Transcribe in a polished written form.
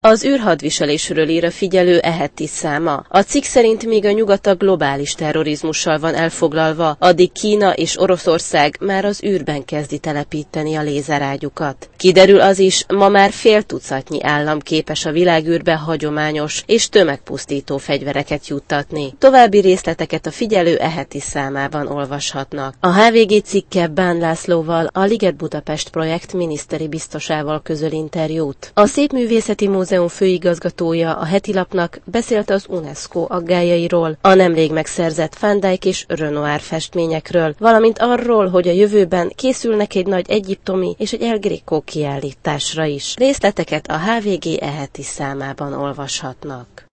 Az űrhadviselésről ír a Figyelő heti száma. A cikk szerint míg a nyugat a globális terrorizmussal van elfoglalva, addig Kína és Oroszország már az űrben kezdi telepíteni a lézerágyukat. Kiderül az is, ma már fél tucatnyi állam képes a világűrbe hagyományos és tömegpusztító fegyvereket juttatni. További részleteket a Figyelő heti számában olvashatnak. A HVG cikke Bán Lászlóval, a Liget Budapest projekt miniszteri biztosával közöl interjút. A Szépművészeti Múzeum főigazgatója a heti lapnak beszélt az UNESCO aggályairól, a nemrég megszerzett Van Dyck és Renoir festményekről, valamint arról, hogy a jövőben készülnek egy nagy egyiptomi és egy El Greco kiállításra is. Részleteket a HVG heti számában olvashatnak.